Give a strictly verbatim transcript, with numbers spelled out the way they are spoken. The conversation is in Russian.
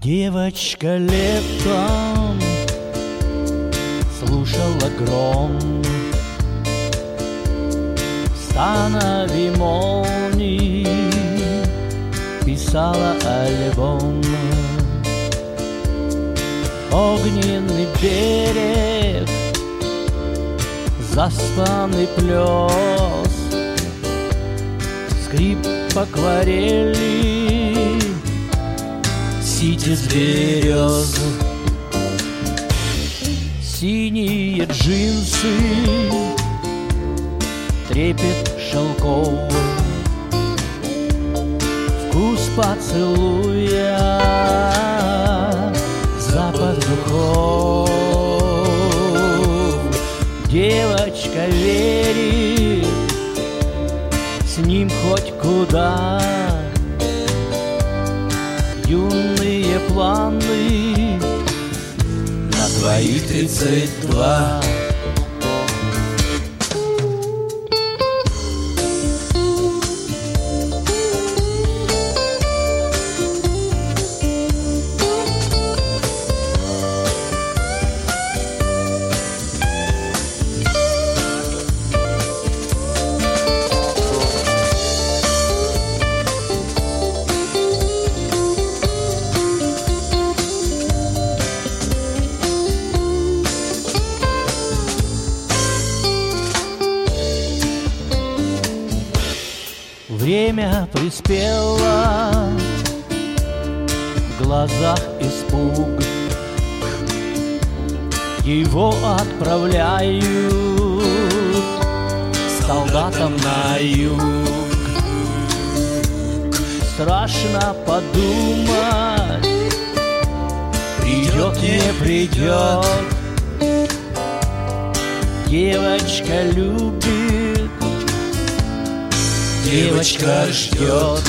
Девочка летом слушала гром, в станове молний писала альбом. Огненный берег, заспанный плес, скрип акварели, ситец берез. Синие джинсы, трепет шелков, вкус поцелуя, запах духов. Девочка верит, с ним хоть куда. Юные планы на твои тридцать два. Время приспело, в глазах испуг. Его отправляют солдатам на юг. Страшно подумать, придет, не придет. Девочка любит, девочка ждет.